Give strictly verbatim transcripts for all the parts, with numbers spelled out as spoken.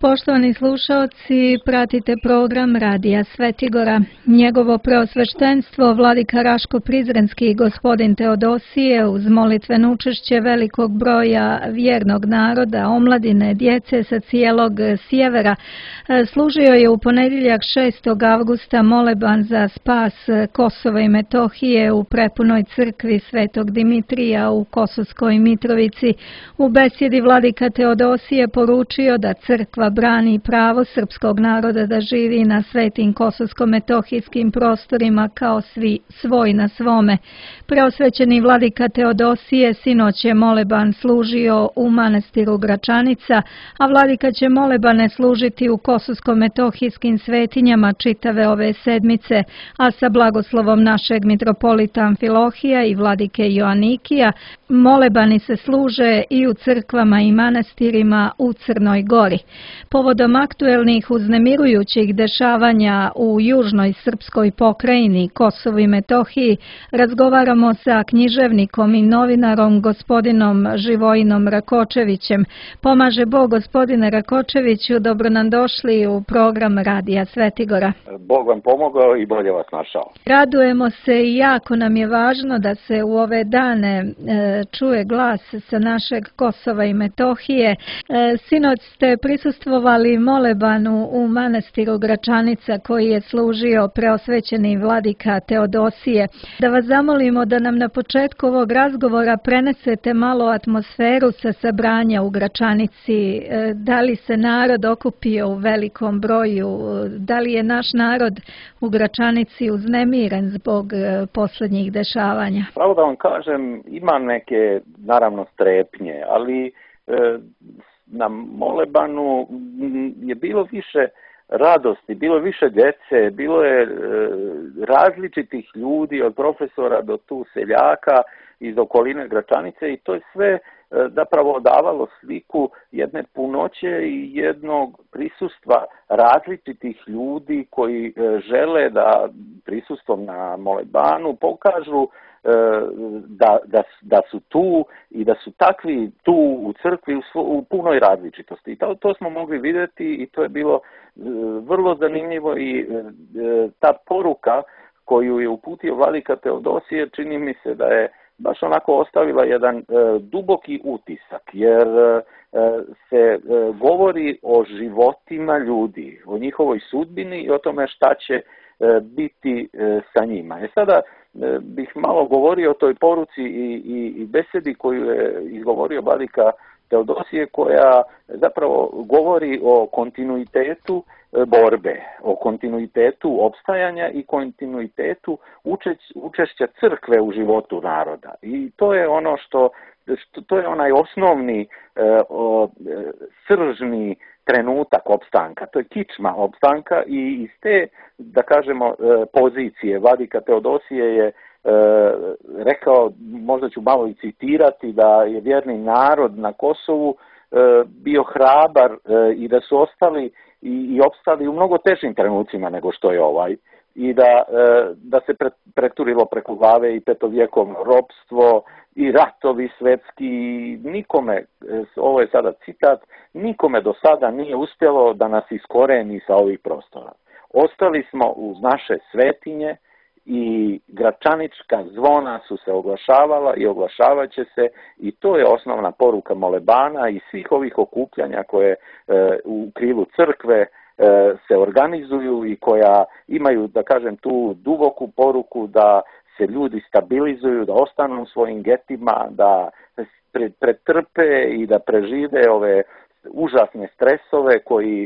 Poštovani slušaoci, pratite program Radija Svetigora. Njegovo preosveštenstvo vladika Raško Prizrenski i gospodin Teodosije uz molitveno učešće velikog broja vjernog naroda, omladine, djece sa cijelog sjevera, služio je u ponedjeljak šestog avgusta moleban za spas Kosova i Metohije u prepunoj crkvi Svetog Dimitrija u Kosovskoj Mitrovici. U besjedi vladika Teodosije poručio da crkva brani pravo srpskog naroda da živi na svetim kosovsko-metohijskim prostorima kao svi svoj na svome. Preosvećeni vladika Teodosije sinoć je moleban služio u manastiru Gračanica, a vladika će molebane služiti u kosovsko-metohijskim svetinjama čitave ove sedmice, a sa blagoslovom našeg mitropolita Amfilohija i vladike Joanikija molebani se služe i u crkvama i manastirima u Crnoj Gori. Povodom aktuelnih uznemirujućih dešavanja u južnoj srpskoj pokrajini Kosovu i Metohiji razgovaramo sa književnikom i novinarom gospodinom Živojinom Rakočevićem. Pomaže Bog, gospodine Rakočeviću, dobro nam došli u program Radija Svetigora. Bog vam pomogao i bolje vas našao. Radujemo se i jako nam je važno da se u ove dane e, čuje glas sa našeg Kosova i Metohije. E, sinoć ste prisustvovali molebanu u manastiru Gračanica koji je služio preosvećeni vladika Teodosije. Da vas zamolimo da nam na početku ovog razgovora prenesete malo atmosferu sa sabranja u Gračanici. Da li se narod okupio u velikom broju? Da li je naš narod u Gračanici uznemiren zbog posljednjih dešavanja? Pravo da vam kažem, ima neke naravno strepnje, ali e, na molebanu je bilo više radosti, bilo je više djece, bilo je e, različitih ljudi od profesora do tu seljaka iz okoline Gračanice i to je sve e, zapravo davalo sliku jedne punoće i jednog prisustva različitih ljudi koji e, žele da prisustvom na molebanu pokažu Da, da, da su tu i da su takvi tu u crkvi u, svo, u punoj različitosti. I to, to smo mogli vidjeti i to je bilo e, vrlo zanimljivo i e, ta poruka koju je uputio vladika Teodosije čini mi se da je baš onako ostavila jedan e, duboki utisak, jer e, se e, govori o životima ljudi, o njihovoj sudbini i o tome šta će e, biti e, sa njima. E sada bih malo govorio o toj poruci i, i, i besedi koju je izgovorio vladika Teodosije, koja zapravo govori o kontinuitetu borbe, o kontinuitetu opstajanja i kontinuitetu učeć, učešća crkve u životu naroda. I to je ono što, što to je onaj osnovni e, o, e, sržni trenutak opstanka, to je kičma opstanka i iz te, da kažemo, pozicije vladika Teodosije je e, rekao, možda ću malo i citirati, da je vjerni narod na Kosovu e, bio hrabar e, i da su ostali i, i opstali u mnogo težim trenucima nego što je ovaj i da, e, da se pre, preturilo preko glave i petovjekovno ropstvo i ratovi svetski, nikome, ovo je sada citat, nikome do sada nije uspjelo da nas iskoreni sa ovih prostora. Ostali smo uz naše svetinje i gračanička zvona su se oglašavala i oglašavat će se i to je osnovna poruka molebana i svih ovih okupljanja koje e, u krilu crkve e, se organizuju i koja imaju, da kažem, tu duboku poruku da se ljudi stabilizuju, da ostanu u svojim getima, da pretrpe i da prežive ove užasne stresove koji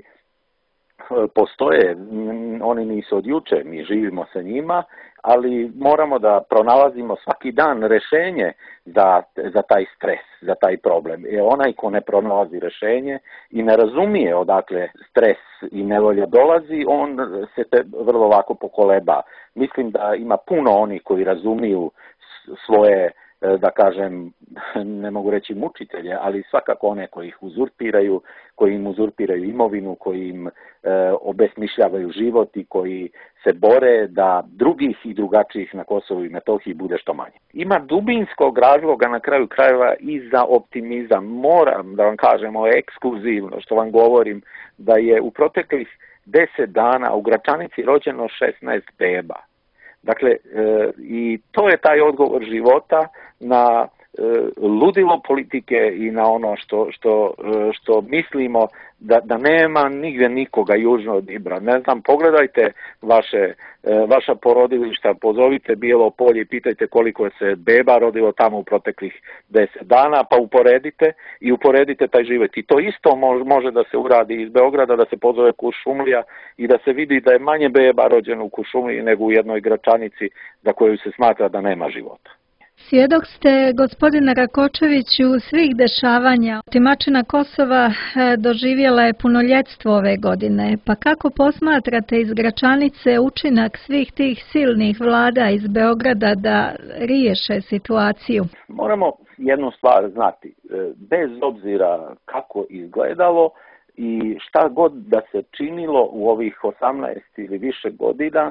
postoje. Oni nisu od juče, mi živimo sa njima, ali moramo da pronalazimo svaki dan rješenje za, za taj stres, za taj problem. I onaj ko ne pronalazi rješenje i ne razumije odakle stres i nevolja dolazi, on se te vrlo lako pokoleba. Mislim da ima puno onih koji razumiju svoje da kažem, ne mogu reći mučitelje, ali svakako one koji ih uzurpiraju, koji im uzurpiraju imovinu, koji im obesmišljavaju život i koji se bore da drugih i drugačijih na Kosovu i Metohiji bude što manje. Ima dubinskog razloga na kraju krajeva i za optimizam. Moram da vam kažem, ovo je ekskluzivno što vam govorim, da je u proteklih deset dana u Gračanici rođeno šesnaest beba. Dakle, e, i to je taj odgovor života na e, ludilo politike i na ono što, što, što mislimo da, da nema nigdje nikoga južno od Ibra. Ne znam, pogledajte vaše, e, vaša porodilišta, pozovite Bijelo Polje i pitajte koliko je se beba rodilo tamo u proteklih deset dana, pa uporedite i uporedite taj život. I to isto može da se uradi iz Beograda, da se pozove Kuršumlija i da se vidi da je manje beba rođeno u Kuršumliji nego u jednoj Gračanici za koju se smatra da nema života. Svjedok ste, gospodine Rakočeviću, svih dešavanja. Otimačina Kosova doživjela je punoljetstvo ove godine. Pa kako posmatrate iz Gračanice učinak svih tih silnih vlada iz Beograda da riješe situaciju? Moramo jednu stvar znati. Bez obzira kako izgledalo i šta god da se činilo u ovih osamnaest ili više godina,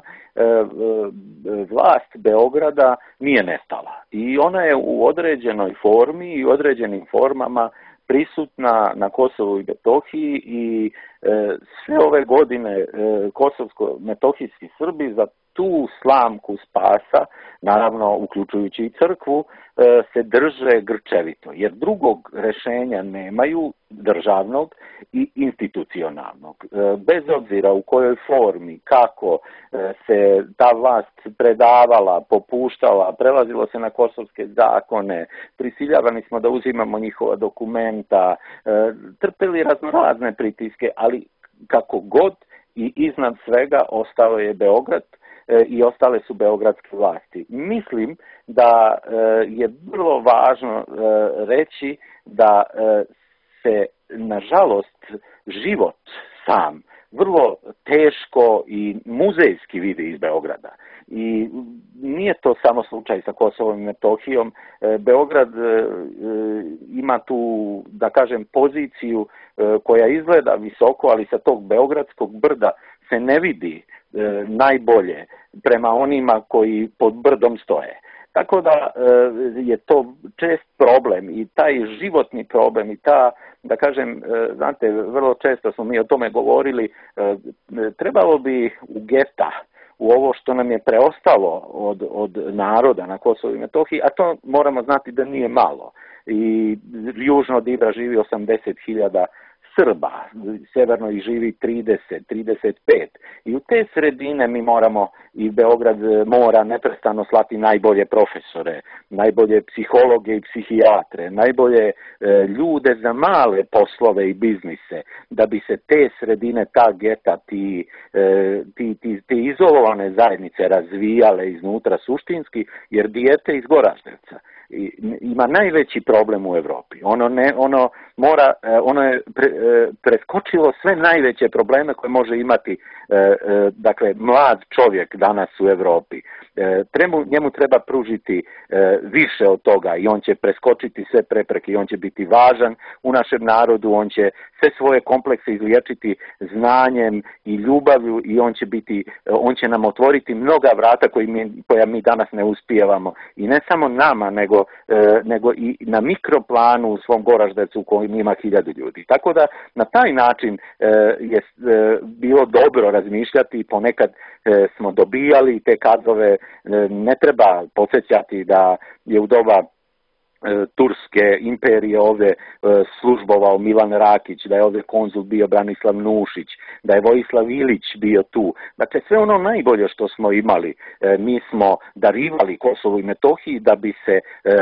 vlast Beograda nije nestala. I ona je u određenoj formi i određenim formama prisutna na Kosovu i Metohiji i sve ove godine kosovsko-metohijski Srbi za tu slamku spasa, naravno uključujući i crkvu, se drže grčevito, jer drugog rješenja nemaju, državnog i institucionalnog. Bez obzira u kojoj formi, kako se ta vlast predavala, popuštala, prelazilo se na kosovske zakone, prisiljavani smo da uzimamo njihova dokumenta, trpeli raznorazne pritiske, ali kako god i iznad svega ostao je Beograd i ostale su beogradske vlasti. Mislim da je vrlo važno reći da se, nažalost, život sam vrlo teško i muzejski vidi iz Beograda. I nije to samo slučaj sa Kosovom i Metohijom. Beograd ima tu, da kažem, poziciju koja izgleda visoko, ali sa tog beogradskog brda se ne vidi najbolje prema onima koji pod brdom stoje. Tako da je to čest problem i taj životni problem i ta, da kažem, znate, vrlo često smo mi o tome govorili, trebalo bi u geta, u ovo što nam je preostalo od, od naroda na Kosovu i Metohiji, a to moramo znati da nije malo. I južno od Ibra živi osamdeset hiljada Srba, severno ih živi trideset, trideset pet. I u te sredine mi moramo, i Beograd mora neprestano slati najbolje profesore, najbolje psihologe i psihijatre, najbolje e, ljude za male poslove i biznise, da bi se te sredine, ta geta, ti, e, ti, ti, te izolovane zajednice razvijale iznutra suštinski, jer dijete iz Goraždevca ima najveći problem u Europi. Ono ne, ono mora, ono je pre, preskočilo sve najveće probleme koje može imati, dakle, mlad čovjek danas u Europi. Tremu, njemu treba pružiti više od toga i on će preskočiti sve prepreke i on će biti važan u našem narodu, on će sve svoje komplekse izliječiti znanjem i ljubavlju i on će biti, on će nam otvoriti mnoga vrata koji mi, koja mi danas ne uspijevamo. I ne samo nama, nego, nego i na mikroplanu u svom Goraždevcu u kojem ima hiljadu ljudi. Tako da na taj način je bilo dobro razmišljati i ponekad smo dobijali te kadrove. Ne treba podsjećati da je u doba Turske imperije ovdje službovao Milan Rakić, da je ovdje konzul bio Branislav Nušić, da je Vojislav Ilić bio tu. Dakle, sve ono najbolje što smo imali, mi smo darivali Kosovu i Metohiji da bi se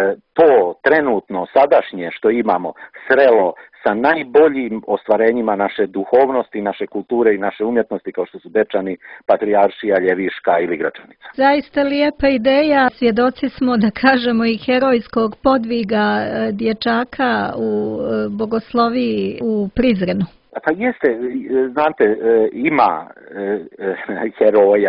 to trenutno, sadašnje što imamo, srelo sa najboljim ostvarenjima naše duhovnosti, naše kulture i naše umjetnosti, kao što su Dečani, Patrijaršija, Ljeviška ili Gračanica. Zaista lijepa ideja. Svjedoci smo, da kažemo, i herojskog podviga dječaka u Bogosloviji u Prizrenu. Pa jeste, znate, ima heroja,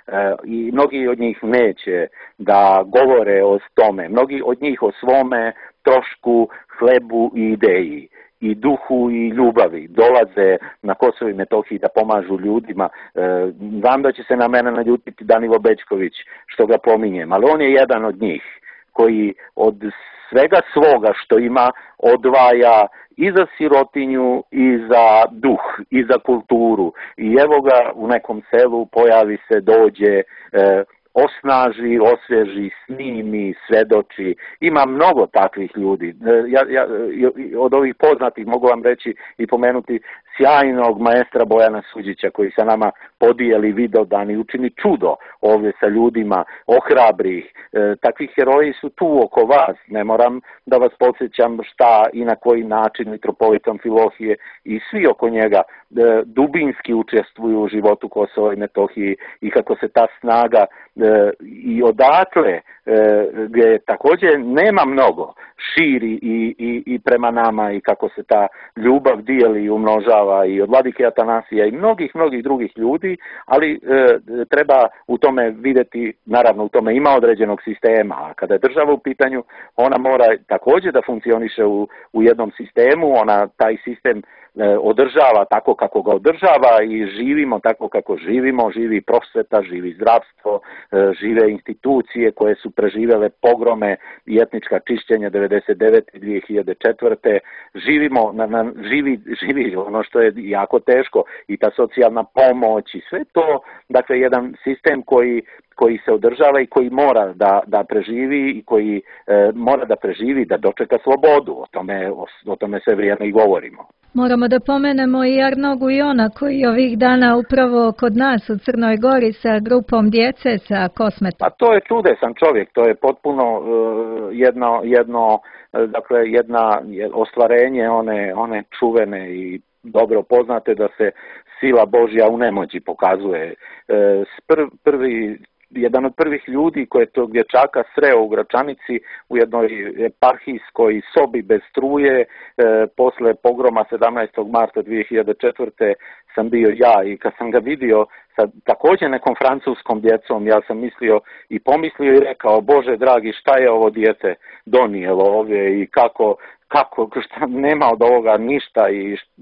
i mnogi od njih neće da govore o tome, mnogi od njih o svome trošku, hlebu i ideji i duhu i ljubavi dolaze na Kosovo i Metohiji da pomažu ljudima. Znam da će se na mene naljutiti Danilo Bećković što ga pominjem, ali on je jedan od njih koji od svega svoga što ima odvaja i za sirotinju, i za duh, i za kulturu. I evo ga u nekom selu, pojavi se, dođe, e, osnaži, osvježi, snimi, svedoči. Ima mnogo takvih ljudi. Ja, ja, od ovih poznatih mogu vam reći i pomenuti sjajnog maestra Bojana Suđića koji sa nama podijeli Vidovdan i učini čudo ovdje sa ljudima, ohrabri ih. E, takvi heroji su tu oko vas. Ne moram da vas podsjećam šta i na koji način mitropolit Amfilohije i svi oko njega e, dubinski učestvuju u životu Kosova i Metohiji i kako se ta snaga e, i odatle e, gdje također nema mnogo širi i, i, i prema nama i kako se ta ljubav dijeli i umnožava i od vladike Atanasija i mnogih, mnogih drugih ljudi, ali e, treba u tome vidjeti, naravno u tome ima određenog sistema, a kada je država u pitanju, ona mora također da funkcioniše u, u jednom sistemu, ona taj sistem e, održava tako kako ga održava i živimo tako kako živimo, živi prosveta, živi zdravstvo, e, žive institucije koje su preživjele pogrome i etnička čišćenja devedeset devete i dvije hiljade četvrte živimo, na, na, živi, živi ono što je jako teško i ta socijalna pomoć i sve to, dakle jedan sistem koji koji se održava i koji mora da, da preživi i koji e, mora da preživi, da dočeka slobodu. O tome, o, o tome sve vrijeme i govorimo. Moramo da pomenemo i Arnogu Jona koji ovih dana upravo kod nas u Crnoj Gori sa grupom djece sa Kosmetom. Pa to je čudesan čovjek, to je potpuno uh, jedno, jedno, uh, dakle jedna ostvarenje one, one čuvene i dobro poznate da se sila Božja u nemoći pokazuje. Uh, prv, prvi Jedan od prvih ljudi koje je tog dječaka sreo u Gračanici u jednoj eparhijskoj sobi bez struje, e, posle pogroma sedamnaestog marta dvije hiljade četvrte sam bio ja i kad sam ga vidio sa također nekom francuskom djecom, ja sam mislio i pomislio i rekao, Bože dragi, šta je ovo dijete donijelo ovdje i kako, kako, šta, nema od ovoga ništa i št,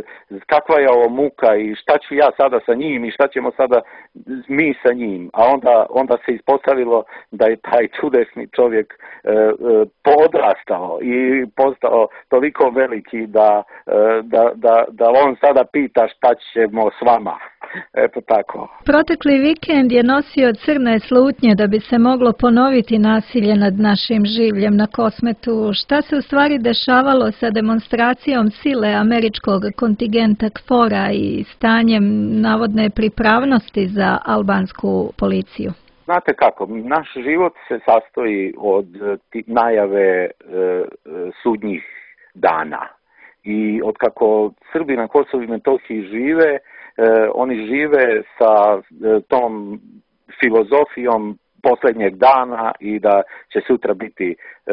kakva je ovo muka i šta ću ja sada sa njim i šta ćemo sada mi sa njim. A onda, onda se ispostavilo da je taj čudesni čovjek e, e, podrastao i postao toliko veliki da, e, da, da, da on sada pita šta ćemo s vama. Eto tako. Protekli vikend je nosio crne slutnje da bi se moglo ponoviti nasilje nad našim življem na Kosmetu. Šta se u stvari dešavalo sa demonstracijom sile američkog kontingenta KFOR-a i stanjem navodne pripravnosti za albansku policiju? Znate kako, naš život se sastoji od najave e, sudnjih dana i od kako Srbi na Kosovu i Metohiji žive, E, oni žive sa e, tom filozofijom posljednjeg dana i da će sutra biti e,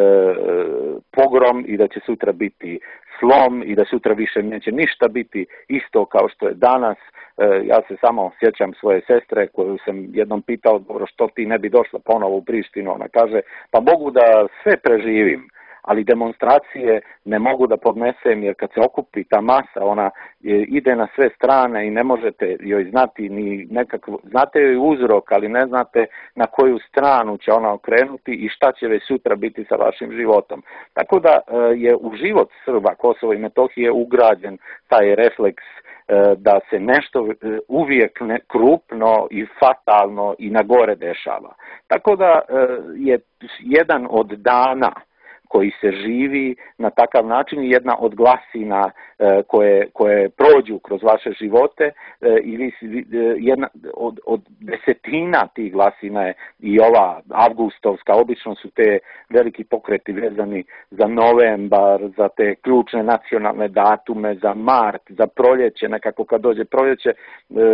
pogrom i da će sutra biti slom i da sutra više neće ništa biti isto kao što je danas. E, ja se samo sjećam svoje sestre koju sam jednom pitao, dobro, što ti ne bi došla ponovo u Prištinu, ona kaže, pa mogu da sve preživim, ali demonstracije ne mogu da podnesem jer kad se okupi ta masa, ona ide na sve strane i ne možete joj znati ni nekako, znate joj uzrok, ali ne znate na koju stranu će ona okrenuti i šta će već sutra biti sa vašim životom. Tako da je u život Srba Kosova i Metohije ugrađen taj refleks da se nešto uvijek krupno i fatalno i na gore dešava. Tako da je jedan od dana koji se živi na takav način, jedna od glasina e, koje, koje prođu kroz vaše živote e, ili jedna od, od desetina tih glasina je i ova avgustovska, obično su te veliki pokreti vezani za novembar, za te ključne nacionalne datume, za mart, za proljeće, nekako kad dođe proljeće, e,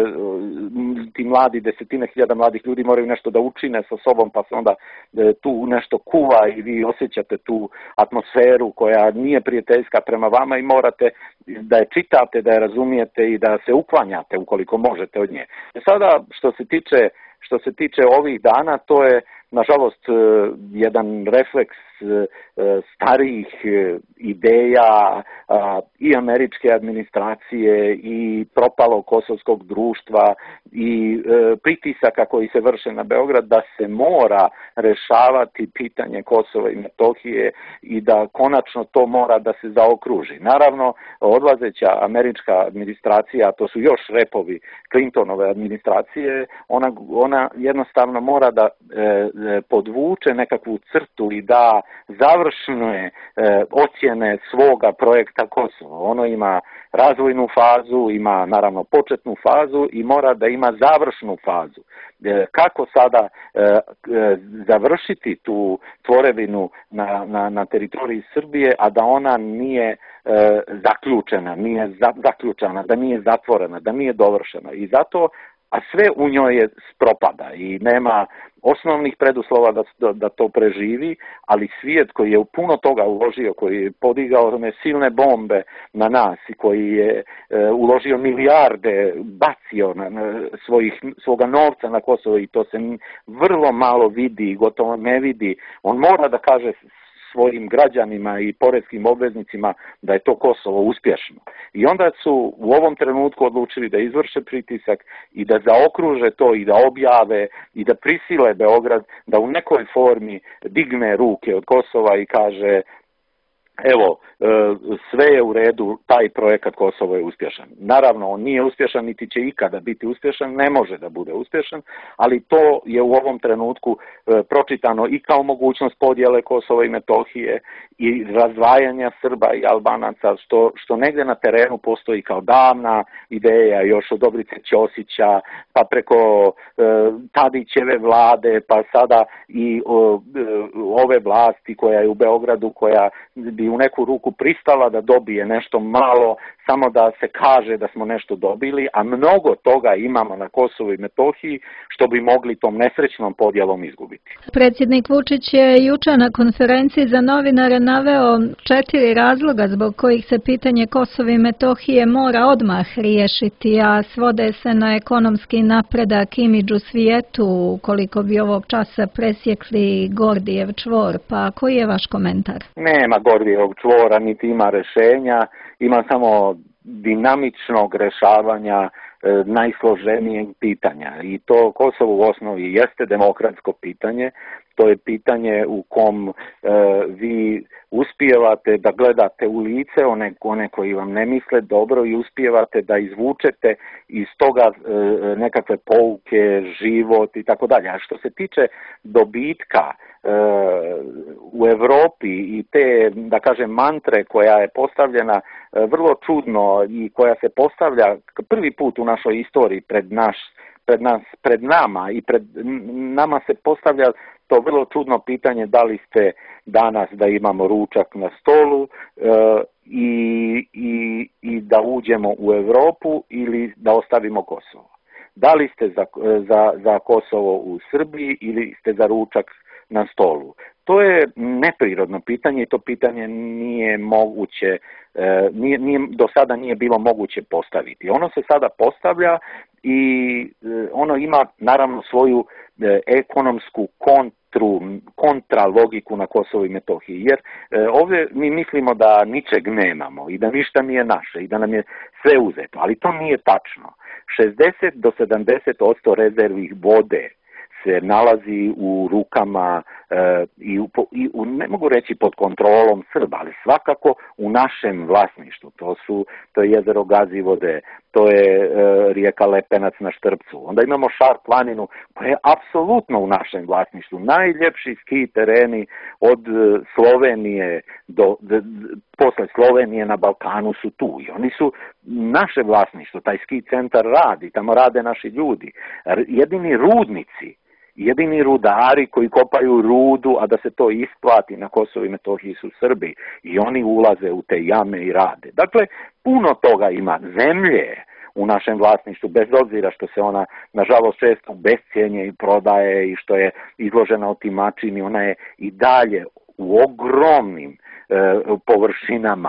ti mladi, desetine hiljada mladih ljudi moraju nešto da učine sa sobom, pa se onda e, tu nešto kuva i vi osjećate tu atmosferu koja nije prijateljska prema vama i morate da je čitate, da je razumijete i da se uklanjate ukoliko možete od nje. Sada što se tiče što se tiče ovih dana, to je nažalost jedan refleks starijih ideja i američke administracije i propalog kosovskog društva i pritisaka koji se vrše na Beograd da se mora rešavati pitanje Kosova i Metohije i da konačno to mora da se zaokruži. Naravno, odlazeća američka administracija, to su još repovi Clintonove administracije, ona, ona jednostavno mora da e, podvuče nekakvu crtu i da završne e, ocjene svoga projekta Kosovo. Ono ima razvojnu fazu, ima naravno početnu fazu i mora da ima završnu fazu. E, kako sada e, e, završiti tu tvorevinu na, na, na teritoriji Srbije, a da ona nije e, zaključena, nije za, zaključana, da nije zatvorena, da nije dovršena. I zato, a sve u njoj je propada i nema osnovnih preduslova da, da to preživi, ali svijet koji je u puno toga uložio, koji je podigao one silne bombe na nas i koji je e, uložio milijarde, bacio na, na svojih, svoga novca na Kosovo i to se vrlo malo vidi, gotovo ne vidi. On mora da kaže svojim građanima i poreskim obveznicima da je to Kosovo uspješno. I onda su u ovom trenutku odlučili da izvrše pritisak i da zaokruže to i da objave i da prisile Beograd da u nekoj formi digne ruke od Kosova i kaže evo, sve je u redu, taj projekat Kosovo je uspješan. Naravno, on nije uspješan, niti će ikada biti uspješan, ne može da bude uspješan, ali to je u ovom trenutku pročitano i kao mogućnost podjele Kosova i Metohije i razdvajanja Srba i Albanaca, što, što negdje na terenu postoji kao davna ideja još od Dobrice Ćosića, pa preko e, Tadićeve vlade, pa sada i o, e, ove vlasti koja je u Beogradu, koja bi u neku ruku pristala da dobije nešto malo, samo da se kaže da smo nešto dobili, a mnogo toga imamo na Kosovu i Metohiji što bi mogli tom nesrećnom podjelom izgubiti. Predsjednik Vučić je jučer na konferenciji za novinare naveo četiri razloga zbog kojih se pitanje Kosova i Metohije mora odmah riješiti, a svode se na ekonomski napredak, imidž u svijetu, koliko bi ovog časa presjekli Gordijev čvor. Pa koji je vaš komentar? Nema Gordijevog čvora, niti ima rešenja, ima samo dinamičnog rešavanja e, najsloženijeg pitanja. I to Kosovo u osnovi jeste demokratsko pitanje, to je pitanje u kom e, vi uspijevate da gledate u lice one, one koji vam ne misle dobro i uspijevate da izvučete iz toga e, nekakve pouke, život i tako dalje. A što se tiče dobitka e, u Evropi i te, da kažem, mantre koja je postavljena e, vrlo čudno i koja se postavlja prvi put u našoj istoriji pred naš pred nas, pred nama i pred nama se postavlja to vrlo čudno pitanje da li ste danas da imamo ručak na stolu e, i, i, i da uđemo u Europu ili da ostavimo Kosovo. Da li ste za, za, za Kosovo u Srbiji ili ste za ručak na stolu. To je neprirodno pitanje i to pitanje nije moguće, e, nije, nije, do sada nije bilo moguće postaviti. Ono se sada postavlja i e, ono ima naravno svoju e, ekonomsku kontru, kontra logiku na Kosovo i Metohiji. Jer e, ovdje mi mislimo da ničeg nemamo i da ništa nije naše i da nam je sve uzeto, ali to nije tačno. šezdeset do sedamdeset posto rezervi vode se nalazi u rukama e, i, u, i u, ne mogu reći pod kontrolom Srba, ali svakako u našem vlasništvu. To su, to je jezero Gazivode, to je e, rijeka Lepenac na Štrpcu. Onda imamo Šar planinu koja je apsolutno u našem vlasništvu. Najljepši ski tereni od e, Slovenije do, d, d, posle Slovenije na Balkanu su tu i oni su naše vlasništvo. Taj ski centar radi, tamo rade naši ljudi. Jedini rudnici, jedini rudari koji kopaju rudu, a da se to isplati na Kosovo i Metohiji su Srbi i oni ulaze u te jame i rade. Dakle, puno toga ima. Zemlje u našem vlasništvu, bez obzira što se ona, nažalost, često bescijenje i prodaje i što je izložena otimačini, ona je i dalje u ogromnim e, površinama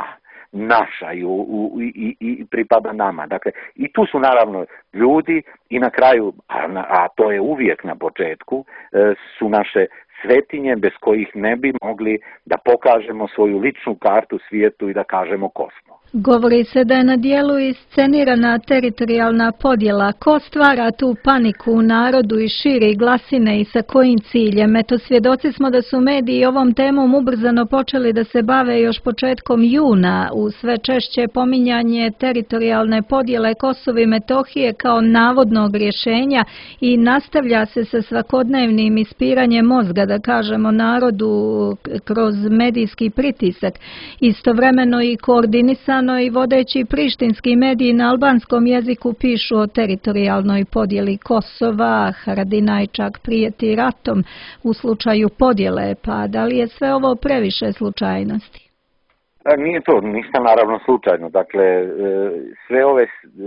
naša i, u, i, i pripada nama. Dakle, i tu su naravno ljudi i na kraju, a, a to je uvijek na početku, su naše svetinje bez kojih ne bi mogli da pokažemo svoju ličnu kartu svijetu i da kažemo ko smo. Govori se da je na dijelu iscenirana teritorijalna podjela. Ko stvara tu paniku u narodu i širi glasine i sa kojim ciljem? Eto, svjedoci smo da su mediji ovom temom ubrzano počeli da se bave još početkom juna u sve češće pominjanje teritorijalne podjele Kosova i Metohije kao navodnog rješenja i nastavlja se sa svakodnevnim ispiranjem mozga, da kažemo, narodu kroz medijski pritisak. Istovremeno i koordinisano i vodeći prištinski mediji na albanskom jeziku pišu o teritorijalnoj podjeli Kosova, Haradinaj čak prijeti ratom u slučaju podjele, pa da li je sve ovo previše slučajnosti? Nije to ništa naravno slučajno, dakle sve ove,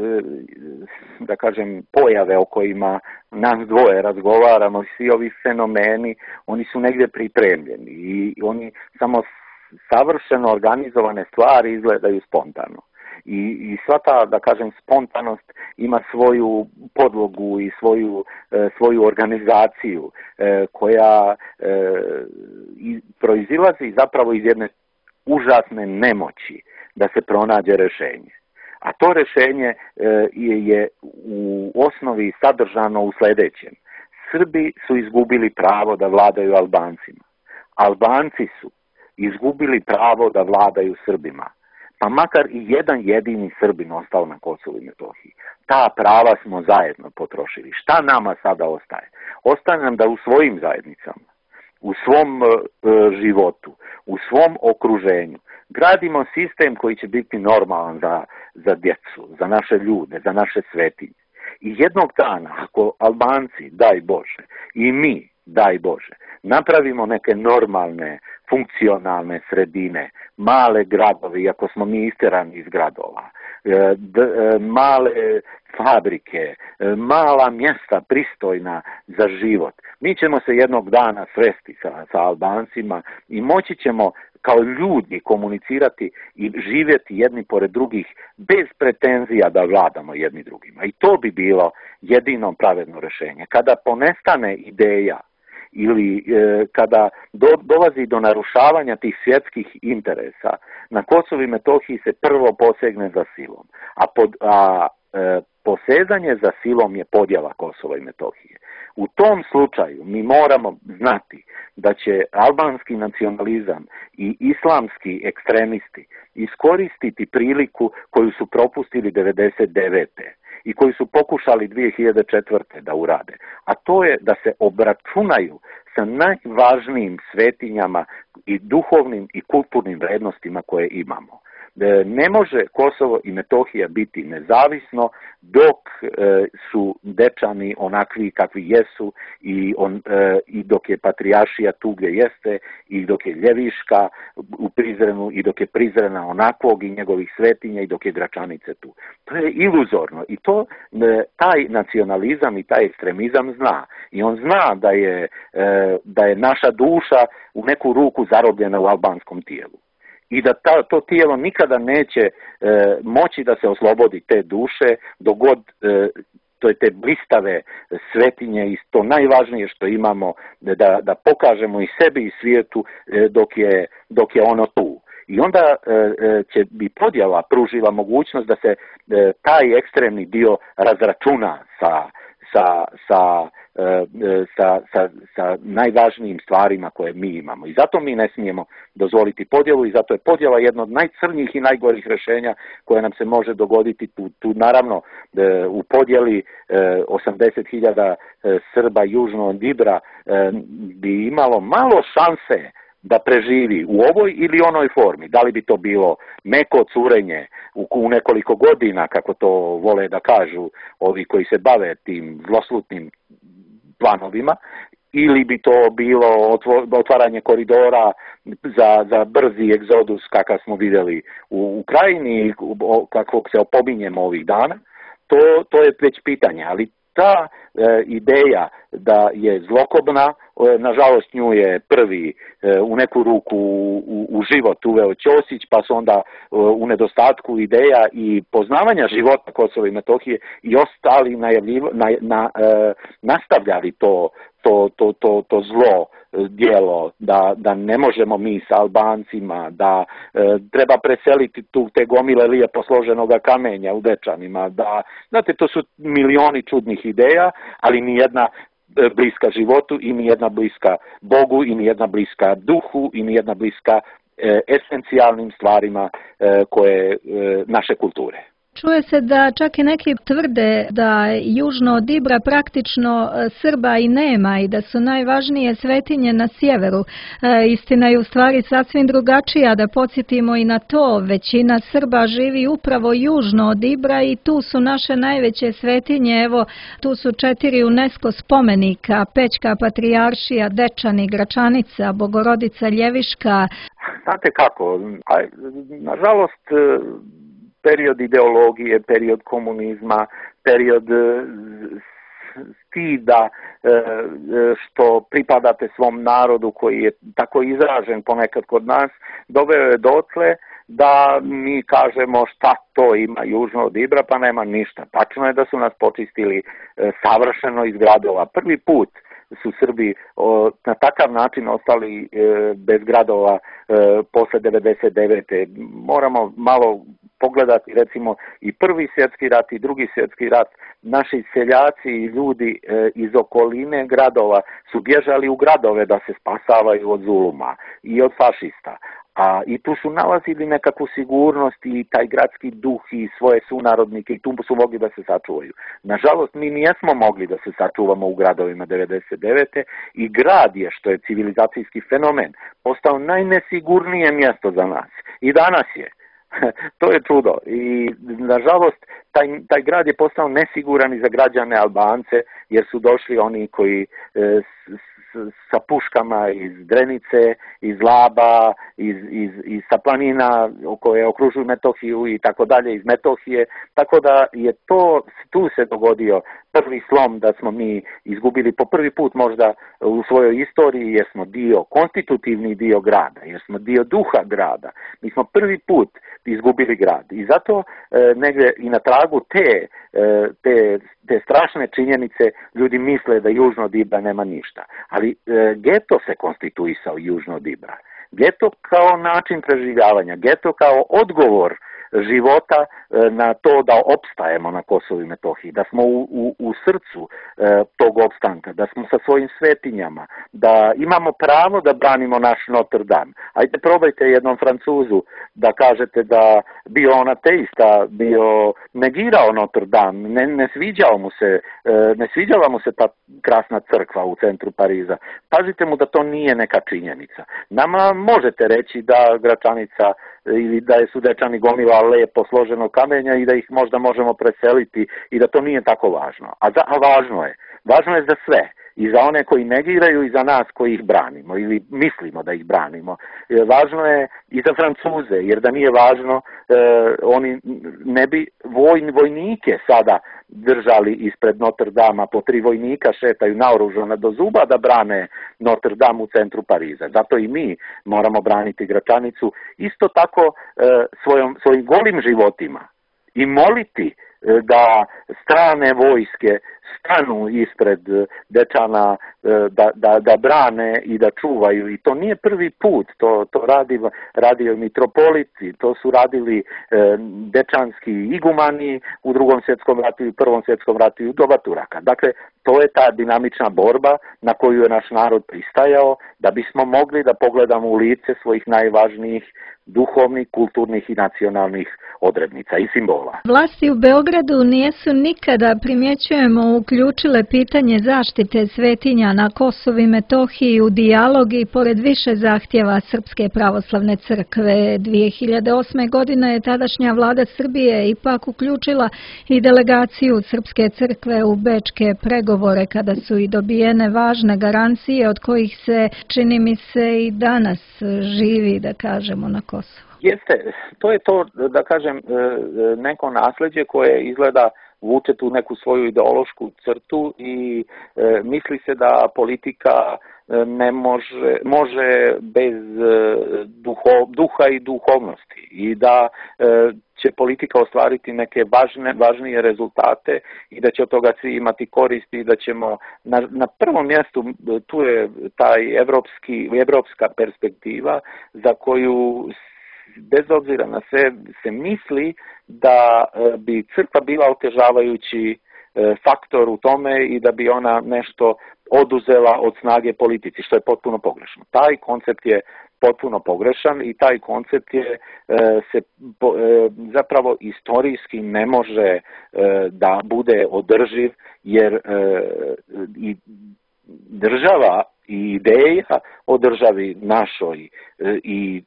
da kažem, pojave o kojima nas dvoje razgovaramo, svi ovi fenomeni, oni su negdje pripremljeni i oni samo savršeno organizovane stvari izgledaju spontano. I, i sva ta, da kažem, spontanost ima svoju podlogu i svoju, e, svoju organizaciju e, koja e, i proizilazi zapravo iz jedne užasne nemoći da se pronađe rješenje. A to rješenje e, je, je u osnovi sadržano u sljedećem. Srbi su izgubili pravo da vladaju Albancima. Albanci su izgubili pravo da vladaju Srbima. Pa makar i jedan jedini Srbin ostao na Kosovu i Metohiji. Ta prava smo zajedno potrošili. Šta nama sada ostaje? Ostaje nam da u svojim zajednicama, u svom e, životu, u svom okruženju gradimo sistem koji će biti normalan za, za djecu, za naše ljude, za naše svetinje. I jednog dana, ako Albanci, daj Bože, i mi, daj Bože, napravimo neke normalne, funkcionalne sredine, male gradovi, iako smo mi isterani iz gradova, d, male fabrike, mala mjesta pristojna za život. Mi ćemo se jednog dana sresti sa, sa Albancima i moći ćemo kao ljudi komunicirati i živjeti jedni pored drugih bez pretenzija da vladamo jedni drugima. I to bi bilo jedino pravedno rješenje. Kada ponestane ideja ili e, kada do, dolazi do narušavanja tih svjetskih interesa, na Kosovu i Metohiji se prvo posegne za silom, a, pod, a e, posezanje za silom je podjela Kosova i Metohije. U tom slučaju mi moramo znati da će albanski nacionalizam i islamski ekstremisti iskoristiti priliku koju su propustili devedeset devete i koji su pokušali dvije hiljade četvrte da urade, a to je da se obračunaju sa najvažnijim svetinjama i duhovnim i kulturnim vrednostima koje imamo. Ne može Kosovo i Metohija biti nezavisno dok e, su Dečani onakvi kakvi jesu i, on, e, i dok je Patrijaršija tu gdje jeste i dok je Ljeviška u Prizrenu i dok je Prizrena onakvog i njegovih svetinja i dok je Gračanice tu. To je iluzorno i to e, taj nacionalizam i taj ekstremizam zna. I on zna da je, e, da je naša duša u neku ruku zarobljena u albanskom tijelu. I da ta, to tijelo nikada neće e, moći da se oslobodi te duše dok god e, to je te blistave svetinje i to najvažnije što imamo da, da pokažemo i sebi i svijetu e, dok, je, dok je ono tu. I onda e, će bi podjela pružila mogućnost da se e, taj ekstremni dio razračuna sa, sa, sa Sa, sa, sa najvažnijim stvarima koje mi imamo. I zato mi ne smijemo dozvoliti podjelu i zato je podjela jedno od najcrnjih i najgorih rješenja koje nam se može dogoditi. Tu, tu naravno u podjeli osamdeset hiljada Srba južno od Ibra bi imalo malo šanse da preživi u ovoj ili onoj formi. Da li bi to bilo meko curenje u, u nekoliko godina, kako to vole da kažu ovi koji se bave tim zloslutnim planovima, ili bi to bilo otvaranje koridora za, za brzi egzodus kakav smo vidjeli u Ukrajini, kakvog se opominjemo ovih dana, to, to je već pitanje, ali ta e, ideja da je zlokobna, e, nažalost nju je prvi e, u neku ruku u, u život uveo Ćosić, pa su onda e, u nedostatku ideja i poznavanja života Kosova i Metohije i ostali najavljivo, na, na, e, nastavljali to, to, to, to, to zlo djelo, da, da ne možemo mi sa Albancima, da e, treba preseliti tu te gomile lijepo složenoga kamenja u Dečanima, da, znate, to su milioni čudnih ideja, ali nijedna bliska životu i nijedna bliska Bogu i nijedna bliska duhu i nijedna bliska e, esencijalnim stvarima e, koje e, naše kulture. Čuje se da čak i neki tvrde da južno od Ibra praktično Srba i nema i da su najvažnije svetinje na sjeveru. E, istina je u stvari sasvim drugačija, da podsjetimo i na to. Većina Srba živi upravo južno od Ibra i tu su naše najveće svetinje. Evo, tu su četiri UNESCO spomenika: Pećka patrijaršija, Dečani, Gračanica, Bogorodica Ljeviška. Znate kako, nažalost, period ideologije, period komunizma, period stida što pripadate svom narodu koji je tako izražen ponekad kod nas, doveo je dotle da mi kažemo šta to ima južno od Ibra, pa nema ništa. Tačno je da su nas počistili savršeno iz gradova. Prvi put su Srbi o, na takav način ostali e, bez gradova e, posle devedeset devete. Moramo malo pogledati recimo i prvi svjetski rat i drugi svjetski rat. Naši seljaci i ljudi e, iz okoline gradova su bježali u gradove da se spasavaju od zuluma i od fašista. A i tu su nalazili nekakvu sigurnost i taj gradski duh i svoje sunarodnike i tu su mogli da se sačuvaju. Nažalost, mi nijesmo mogli da se sačuvamo u gradovima devedeset devete i grad je, što je civilizacijski fenomen, postao najnesigurnije mjesto za nas. I danas je. To je čudo. I nažalost, taj, taj grad je postao nesiguran i za građane Albance, jer su došli oni koji e, s, sa puškama iz Drenice, iz Laba, iz, iz, iz sa planina koje okružuju Metohiju i tako dalje, iz Metohije, tako da je to, tu se dogodio prvi slom da smo mi izgubili po prvi put možda u svojoj istoriji, jer smo dio, konstitutivni dio grada, jer smo dio duha grada. Mi smo prvi put izgubili grad i zato e, negdje i na tragu te, e, te, te strašne činjenice ljudi misle da južno od Ibra nema ništa. Ali e, geto se konstituisao južno od Ibra. Geto kao način preživljavanja, geto kao odgovor života na to da opstajemo na Kosovu i Metohiji, da smo u, u, u srcu e, tog opstanka, da smo sa svojim svetinjama, da imamo pravo da branimo naš Notre Dame. Ajde, probajte jednom Francuzu da kažete da bio on ateista, bio negirao Notre Dame, ne, ne sviđao mu se, e, ne sviđala mu se ta krasna crkva u centru Pariza. Kažite mu da to nije neka činjenica. Nama možete reći da Gračanica ili da su Dečani gomila lepo složeno kamenja i da ih možda možemo preseliti i da to nije tako važno. A, za, a važno je. Važno je za sve. I za one koji negiraju i za nas koji ih branimo ili mislimo da ih branimo. E, važno je i za Francuze, jer da nije važno, e, oni ne bi vojn, vojnike sada držali ispred Notre Dama, po tri vojnika šetaju naoružana do zuba da brane Notre Dame u centru Pariza. Zato i mi moramo braniti Gračanicu isto tako e, svojom, svojim golim životima i moliti da strane vojske stanu ispred Dečana, da, da, da brane i da čuvaju. I to nije prvi put, to, to radi, radio mitropoliti, to su radili e, dečanski igumani u drugom svjetskom ratu i u prvom svjetskom ratu i u doba Turaka. Dakle, to je ta dinamična borba na koju je naš narod pristajao da bismo mogli da pogledamo u lice svojih najvažnijih duhovnih, kulturnih i nacionalnih odrednica i simbola. Vlasti u Beogradu nijesu nikada, primjećujemo, uključile pitanje zaštite svetinja na Kosovu i Metohiji u dijalog i pored više zahtjeva Srpske pravoslavne crkve. dvije hiljade osme. godine je tadašnja vlada Srbije ipak uključila i delegaciju Srpske crkve u bečke pregovore kada su i dobijene važne garancije od kojih se, čini mi se, i danas živi, da kažemo, na Kosovu. Jeste, to je to, da kažem, neko nasljeđe koje izgleda vuče tu neku svoju ideološku crtu i e, misli se da politika ne može, može bez duho, duha i duhovnosti i da e, će politika ostvariti neke važne, važnije rezultate i da će od toga svi imati koristi i da ćemo na, na prvom mjestu, tu je taj evropski, evropska perspektiva za koju bez obzira na sve se misli da bi crkva bila otežavajući faktor u tome i da bi ona nešto oduzela od snage politici, što je potpuno pogrešno. Taj koncept je potpuno pogrešan i taj koncept je se zapravo istorijski ne može da bude održiv, jer i država i ideja o državi našoj i,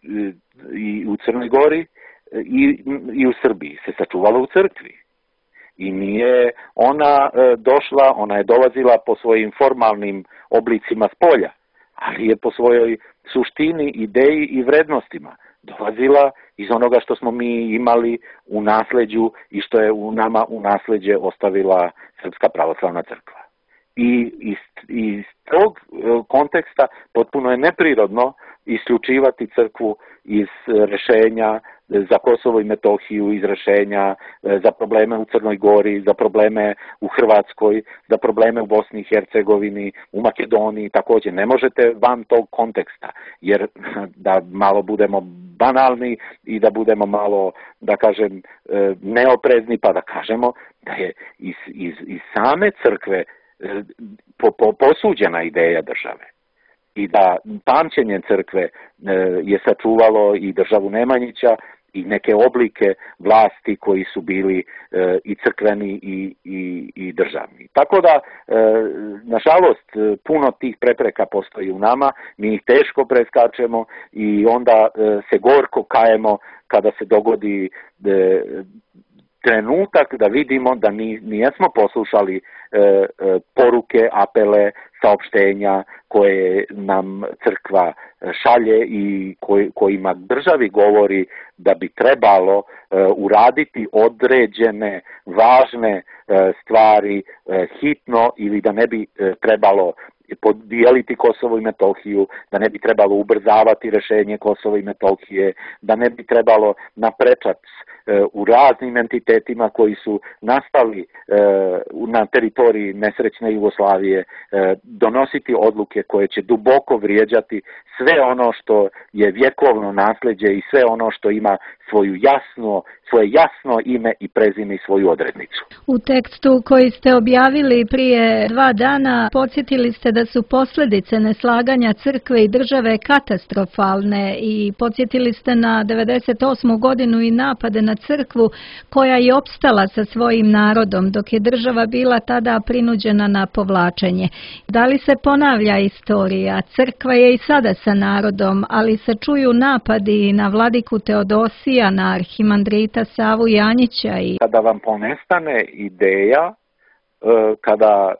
i u Crnoj Gori i, i u Srbiji se sačuvala u crkvi. I nije ona došla, ona je dolazila po svojim formalnim oblicima s polja, ali je po svojoj suštini, ideji i vrednostima dolazila iz onoga što smo mi imali u nasleđu i što je u nama u nasleđe ostavila Srpska pravoslavna crkva. I iz, iz tog konteksta potpuno je neprirodno isključivati crkvu iz rešenja za Kosovo i Metohiju, iz rešenja za probleme u Crnoj Gori, za probleme u Hrvatskoj, za probleme u Bosni i Hercegovini, u Makedoniji također. Ne možete van tog konteksta, jer da malo budemo banalni i da budemo malo, da kažem, neoprezni, pa da kažemo da je iz, iz, iz same crkve po, po, posuđena ideja države. I da pamćenje crkve je sačuvalo i državu Nemanjića i neke oblike vlasti koji su bili e, i crkveni i, i, i državni. Tako da, e, nažalost, puno tih prepreka postoji u nama, mi ih teško preskačemo i onda e, se gorko kajemo kada se dogodi e, trenutak da vidimo da ni, nijesmo poslušali e, e, poruke, apele, saopštenja koje nam crkva šalje i koj, kojima državi govori da bi trebalo e, uraditi određene važne e, stvari e, hitno ili da ne bi e, trebalo podijeliti Kosovo i Metohiju, da ne bi trebalo ubrzavati rešenje Kosova i Metohije, da ne bi trebalo na prečac e, u raznim entitetima koji su nastali e, na teritoriji nesrećne Jugoslavije e, donositi odluke koje će duboko vrijeđati sve ono što je vjekovno nasleđe i sve ono što ima svoju jasno, svoje jasno ime i prezime i svoju odrednicu. U tekstu koji ste objavili prije dva dana podsjetili ste da su posljedice neslaganja crkve i države katastrofalne i podsjetili ste na devedeset osmu godinu i napade na crkvu koja je opstala sa svojim narodom dok je država bila tada prinuđena na povlačenje. Da li se ponavlja istorija? Crkva je i sada sa narodom, ali se čuju napadi na vladiku Teodosija, na arhimandrita Savu Janjića. I... Kada vam ponestane ideja, kada,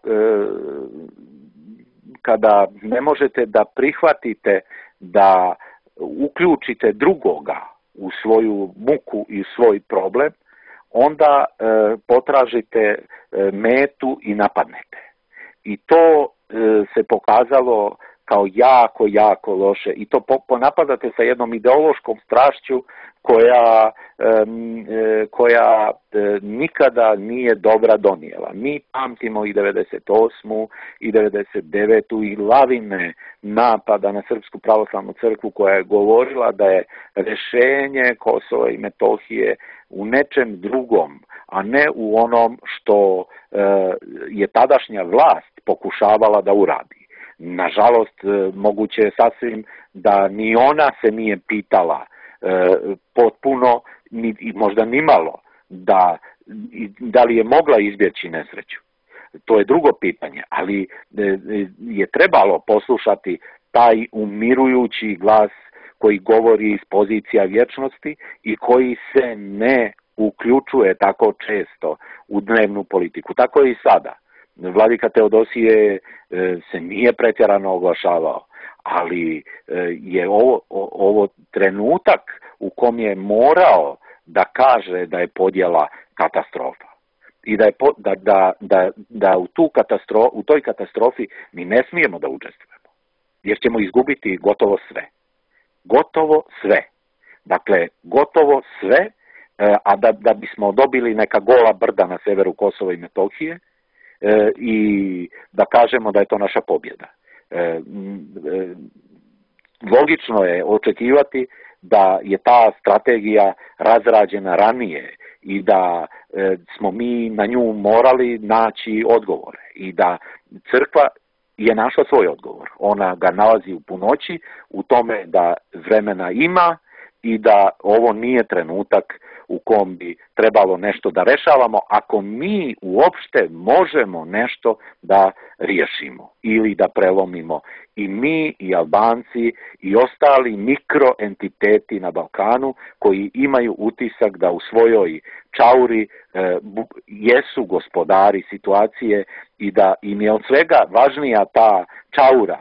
kada ne možete da prihvatite da uključite drugoga u svoju muku i svoj problem, onda potražite metu i napadnete. I to se pokazalo kao jako, jako loše. I to ponapadate sa jednom ideološkom strašću koja, koja nikada nije dobra donijela. Mi pamtimo i devedeset osmu i devedeset devetu i lavine napada na Srpsku pravoslavnu crkvu koja je govorila da je rešenje Kosova i Metohije u nečem drugom, a ne u onom što je tadašnja vlast pokušavala da uradi. Nažalost, moguće je sasvim da ni ona se nije pitala e, potpuno, ni, možda ni malo, da, da li je mogla izbjeći nesreću. To je drugo pitanje, ali e, je trebalo poslušati taj umirujući glas koji govori iz pozicija vječnosti i koji se ne uključuje tako često u dnevnu politiku. Tako je i sada. Vladika Teodosije se nije pretjerano oglašavao, ali je ovo, ovo trenutak u kom je morao da kaže da je podjela katastrofa. i da, je po, da, da, da, da u, tu katastro, u toj katastrofi mi ne smijemo da učestvujemo, jer ćemo izgubiti gotovo sve. Gotovo sve. Dakle, gotovo sve, a da, da bismo dobili neka gola brda na severu Kosova i Metohije e, i da kažemo da je to naša pobjeda. E, e, logično je očekivati da je ta strategija razrađena ranije i da e, smo mi na nju morali naći odgovore i da crkva je našla svoj odgovor. Ona ga nalazi u punoći, u tome da vremena ima i da ovo nije trenutak u kom bi trebalo nešto da rešavamo, ako mi uopšte možemo nešto da riješimo ili da prelomimo. I mi, i Albanci, i ostali mikroentiteti na Balkanu koji imaju utisak da u svojoj čauri e, jesu gospodari situacije i da im je od svega važnija ta čaura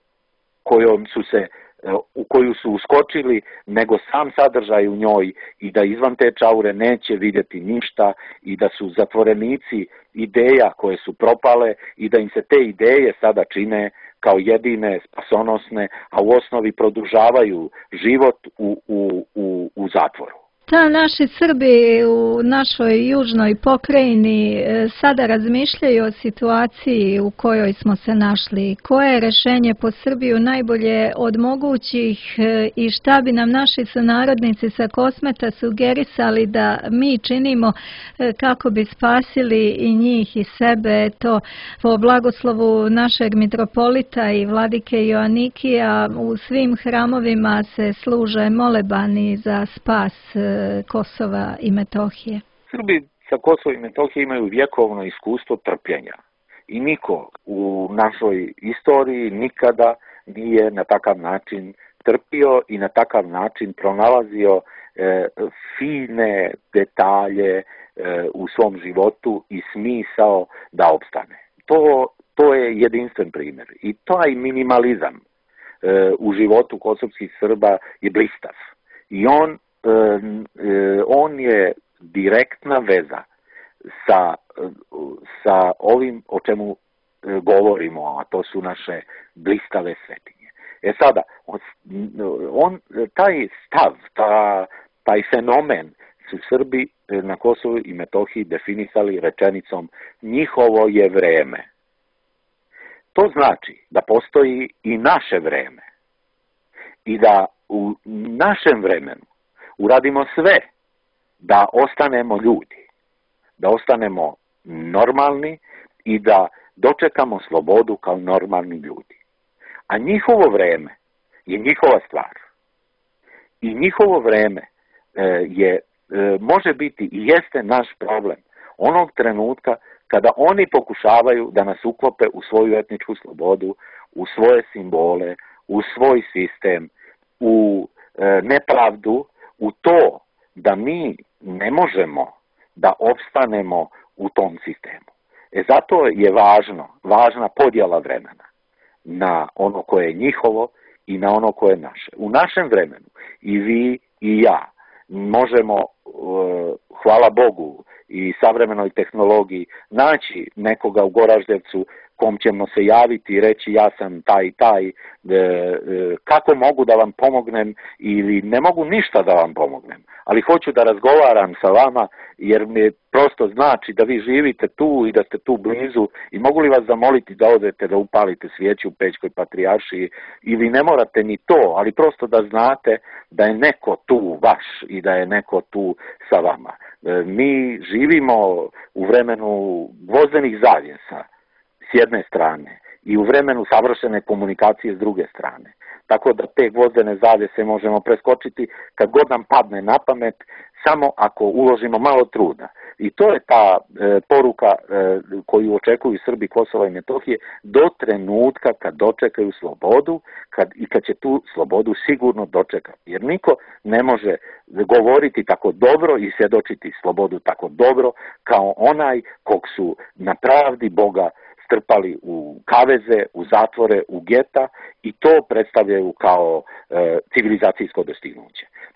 kojom su se u koju su uskočili, nego sam sadržaj u njoj i da izvan te čaure neće vidjeti ništa i da su zatvorenici ideja koje su propale i da im se te ideje sada čine kao jedine spasonosne, a u osnovi produžavaju život u, u, u, u zatvoru. Da, naši Srbi u našoj južnoj pokrajini sada razmišljaju o situaciji u kojoj smo se našli. Koje je rešenje po Srbiju najbolje od mogućih i šta bi nam naši sunarodnici sa Kosmeta sugerisali da mi činimo kako bi spasili i njih i sebe? To po blagoslovu našeg mitropolita i vladike Joanikija u svim hramovima se služe molebani za spas Kosova i Metohije. Srbi sa Kosova i Metohije imaju vjekovno iskustvo trpljenja i niko u našoj istoriji nikada nije na takav način trpio i na takav način pronalazio e, fine detalje e, u svom životu i smisao da opstane. To, to je jedinstven primjer i taj minimalizam e, u životu kosovskih Srba je blistav i on on je direktna veza sa, sa ovim o čemu govorimo, a to su naše blistave svetinje. E sada, on, taj stav, ta, taj fenomen su Srbi na Kosovu i Metohiji definisali rečenicom njihovo je vreme. To znači da postoji i naše vreme i da u našem vremenu uradimo sve da ostanemo ljudi, da ostanemo normalni i da dočekamo slobodu kao normalni ljudi. A njihovo vreme je njihova stvar. I njihovo vreme e, je, e, može biti i jeste naš problem onog trenutka kada oni pokušavaju da nas uklope u svoju etničku slobodu, u svoje simbole, u svoj sistem, u e, nepravdu, u to da mi ne možemo da opstanemo u tom sistemu. E zato je važno, važna podjela vremena na ono koje je njihovo i na ono koje je naše. U našem vremenu i vi i ja možemo, hvala Bogu i savremenoj tehnologiji, naći nekoga u Goraždevcu kom ćemo se javiti i reći ja sam taj i taj, kako mogu da vam pomognem ili ne mogu ništa da vam pomognem, ali hoću da razgovaram sa vama jer mi prosto znači da vi živite tu i da ste tu blizu i mogu li vas zamoliti da odete da upalite svijeću u Pećkoj patrijaršiji ili ne morate ni to, ali prosto da znate da je neko tu vaš i da je neko tu sa vama. Mi živimo u vremenu gvozdenih zavjesa s jedne strane i u vremenu savršene komunikacije s druge strane. Tako da te gvozdene zavjese možemo preskočiti kad god nam padne na pamet, samo ako uložimo malo truda. I to je ta e, poruka e, koju očekuju Srbi Kosova i Metohije do trenutka kad dočekaju slobodu kad, i kad će tu slobodu sigurno dočekati. Jer niko ne može govoriti tako dobro i svjedočiti slobodu tako dobro kao onaj kog su na pravdi Boga strpali u kaveze, u zatvore, u geta i to predstavljaju kao e, civilizacijsko dostignuće.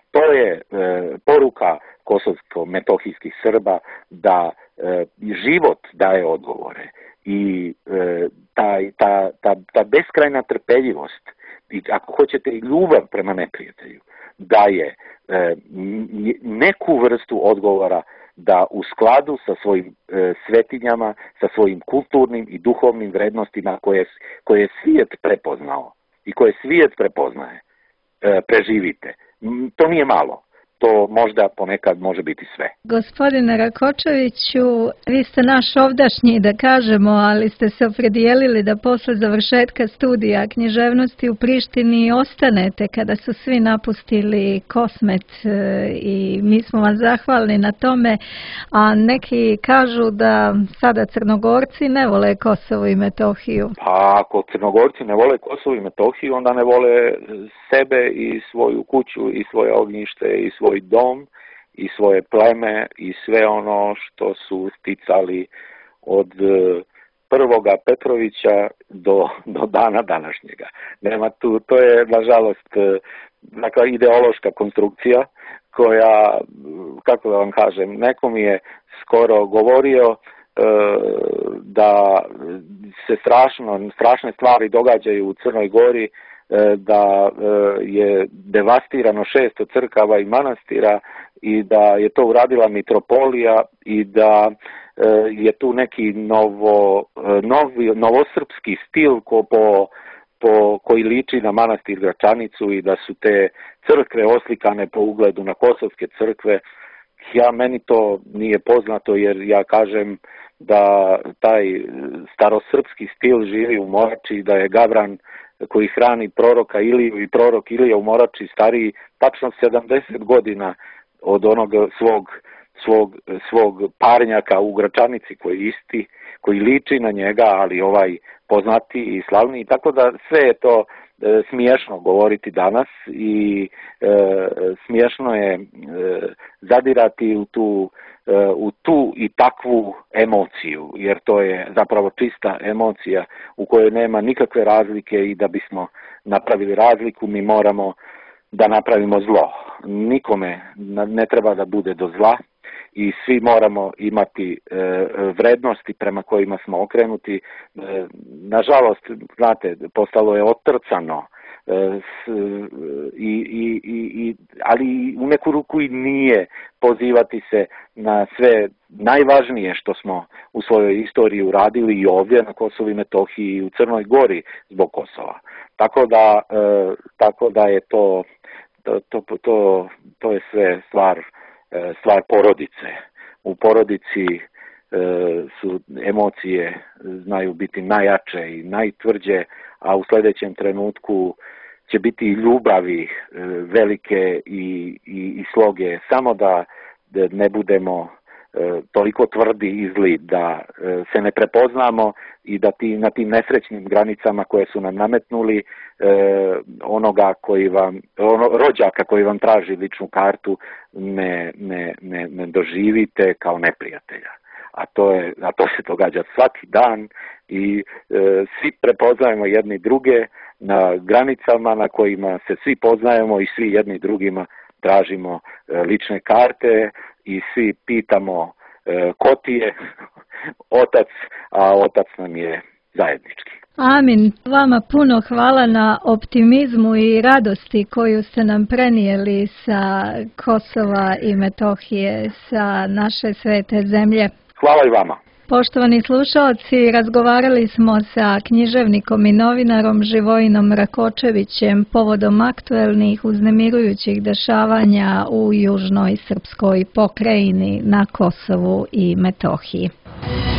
To je e, poruka kosovsko-metohijskih Srba da e, život daje odgovore i e, taj, ta, ta, ta beskrajna trpeljivost i ako hoćete i ljubav prema neprijatelju daje e, neku vrstu odgovora da u skladu sa svojim e, svetinjama, sa svojim kulturnim i duhovnim vrednostima koje, koje je svijet prepoznao i koje svijet prepoznaje, e, preživite. To nije malo. To možda ponekad može biti sve. Gospodine Rakočeviću, vi ste naš ovdašnji, da kažemo, ali ste se opredijelili da posle završetka studija književnosti u Prištini ostanete kada su svi napustili Kosmet i mi smo vam zahvalni na tome, a neki kažu da sada Crnogorci ne vole Kosovo i Metohiju. Pa ako Crnogorci ne vole Kosovo i Metohiju, onda ne vole sebe i svoju kuću i svoje ognjište i svoj svoj dom i svoje pleme i sve ono što su sticali od prvoga Petrovića do, do dana današnjega. Nema tu, to je nažalost dakle, ideološka konstrukcija koja, kako da vam kažem, neko mi je skoro govorio da se strašno, strašne stvari događaju u Crnoj Gori, da je devastirano šesto crkava i manastira i da je to uradila mitropolija i da je tu neki novo, novi, novosrpski stil ko po, po, koji liči na manastir Gračanicu i da su te crkve oslikane po ugledu na kosovske crkve. Ja, meni to nije poznato jer ja kažem da taj starosrpski stil živi u Morači, da je Gavran koji hrani proroka Iliju i prorok Ilija u Morači stariji tačno sedamdeset godina od onog svog, svog, svog parnjaka u Gračanici koji isti, koji liči na njega, ali ovaj poznati i slavni. Tako da sve je to e, smiješno govoriti danas i e, smiješno je e, zadirati u tu, e, u tu i takvu emociju, jer to je zapravo čista emocija u kojoj nema nikakve razlike i da bismo napravili razliku mi moramo da napravimo zlo. Nikome ne treba da bude do zla i svi moramo imati e, vrednosti prema kojima smo okrenuti. E, nažalost, znate, postalo je otrcano, e, s, i, i, i, ali u neku ruku i nije pozivati se na sve najvažnije što smo u svojoj istoriji uradili i ovdje na Kosovu i Metohiji i u Crnoj Gori zbog Kosova. Tako da, e, tako da je to, to, to, to, to je sve stvar stvar porodice. U porodici e, su emocije znaju biti najjače i najtvrđe, a u sljedećem trenutku će biti i ljubavi e, velike i, i, i sloge, samo da, da ne budemo e, toliko tvrdi i zli, da e, se ne prepoznamo i da ti, na tim nesrećnim granicama koje su nam nametnuli e, onoga koji vam, ono, rođaka koji vam traži ličnu kartu ne, ne, ne, ne doživite kao neprijatelja. A to, je, a to se događa svaki dan i e, svi prepoznajemo jedni druge na granicama na kojima se svi poznajemo i svi jedni drugima tražimo e, lične karte i svi pitamo e, ko ti je otac, a otac nam je zajednički. Amin. Vama puno hvala na optimizmu i radosti koju ste nam prenijeli sa Kosova i Metohije, sa naše svete zemlje. Hvala i vama. Poštovani slušalci, razgovarali smo sa književnikom i novinarom Živojinom Rakočevićem povodom aktuelnih uznemirujućih dešavanja u južnoj srpskoj pokrajini na Kosovu i Metohiji.